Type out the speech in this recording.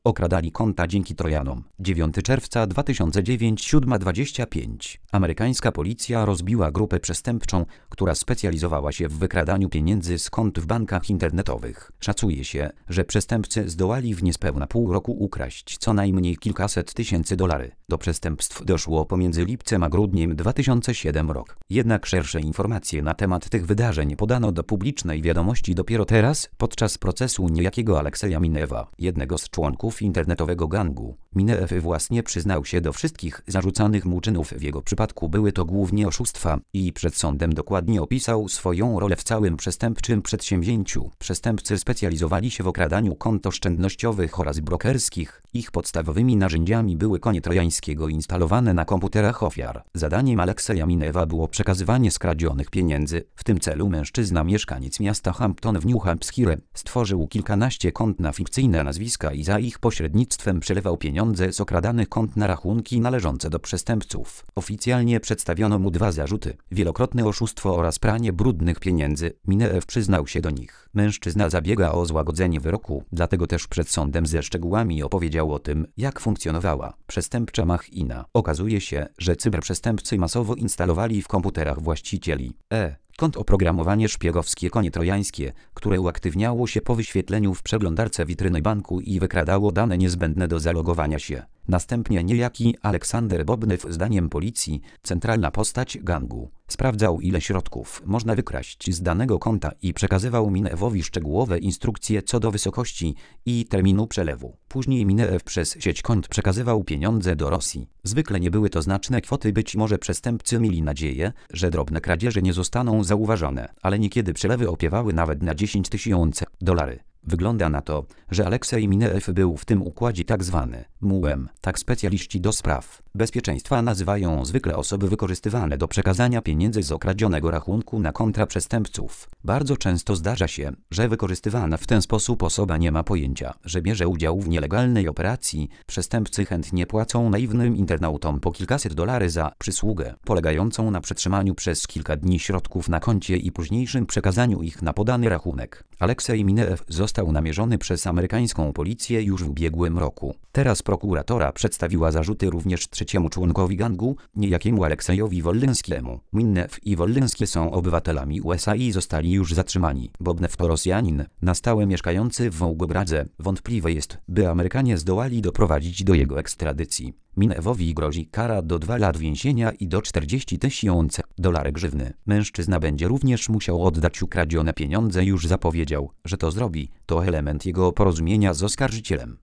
Okradali konta dzięki trojanom. 9 czerwca 2009, 7:25. Amerykańska policja rozbiła grupę przestępczą, która specjalizowała się w wykradaniu pieniędzy z kont w bankach internetowych. Szacuje się, że przestępcy zdołali w niespełna pół roku ukraść co najmniej kilkaset tysięcy dolarów. Do przestępstw doszło pomiędzy lipcem a grudniem 2007 roku. Jednak szersze informacje na temat tych wydarzeń podano do publicznej wiadomości dopiero teraz, podczas procesu niejakiego Alekseja Minewa, jednego z członków internetowego gangu. Minew własnie przyznał się do wszystkich zarzucanych mu czynów. W jego przypadku były to głównie oszustwa i przed sądem dokładnie opisał swoją rolę w całym przestępczym przedsięwzięciu. Przestępcy specjalizowali się w okradaniu kont oszczędnościowych oraz brokerskich. Ich podstawowymi narzędziami były konie trojańskiego instalowane na komputerach ofiar. Zadaniem Alekseja Minewa było przekazywanie skradzionych pieniędzy. W tym celu mężczyzna, mieszkaniec miasta Hampton w New Hampshire, stworzył kilkanaście kont na fikcyjne nazwiska i za ich pośrednictwem przelewał pieniądze z okradanych kont na rachunki należące do przestępców. Oficjalnie przedstawiono mu 2 zarzuty: wielokrotne oszustwo oraz pranie brudnych pieniędzy. Minew przyznał się do nich. Mężczyzna zabiega o złagodzenie wyroku, dlatego też przed sądem ze szczegółami opowiedział o tym, jak funkcjonowała przestępcza machina. Okazuje się, że cyberprzestępcy masowo instalowali w komputerach właścicieli kont oprogramowanie szpiegowskie konie trojańskie, które uaktywniało się po wyświetleniu w przeglądarce witryny banku i wykradało dane niezbędne do zalogowania się. Następnie niejaki Aleksander Bobnew, zdaniem policji, centralna postać gangu, sprawdzał, ile środków można wykraść z danego konta i przekazywał Minewowi szczegółowe instrukcje co do wysokości i terminu przelewu. Później Minew przez sieć kont przekazywał pieniądze do Rosji. Zwykle nie były to znaczne kwoty, być może przestępcy mieli nadzieję, że drobne kradzieże nie zostaną zauważone, ale niekiedy przelewy opiewały nawet na 10 000 dolarów. Wygląda na to, że Aleksej Minew był w tym układzie tzw. MUM. Tak specjaliści do spraw bezpieczeństwa nazywają zwykle osoby wykorzystywane do przekazania pieniędzy z okradzionego rachunku na konta przestępców. Bardzo często zdarza się, że wykorzystywana w ten sposób osoba nie ma pojęcia, że bierze udział w nielegalnej operacji. Przestępcy chętnie płacą naiwnym internautom po kilkaset dolarów za przysługę, polegającą na przetrzymaniu przez kilka dni środków na koncie i późniejszym przekazaniu ich na podany rachunek. Aleksej Minew został namierzony przez amerykańską policję już w ubiegłym roku. Teraz prokuratora przedstawiła zarzuty również trzeciemu członkowi gangu, niejakiemu Aleksejowi Wollęskiemu. Minew i Wollęskie są obywatelami USA i zostali już zatrzymani. Bobnew to Rosjanin, na stałe mieszkający w Wołgogradze. Wątpliwe jest, by Amerykanie zdołali doprowadzić do jego ekstradycji. Minewowi grozi kara do 2 lat więzienia i do 40 000 dolarów grzywny. Mężczyzna będzie również musiał oddać ukradzione pieniądze. Już zapowiedział, że to zrobi. To element jego porozumienia z oskarżycielem.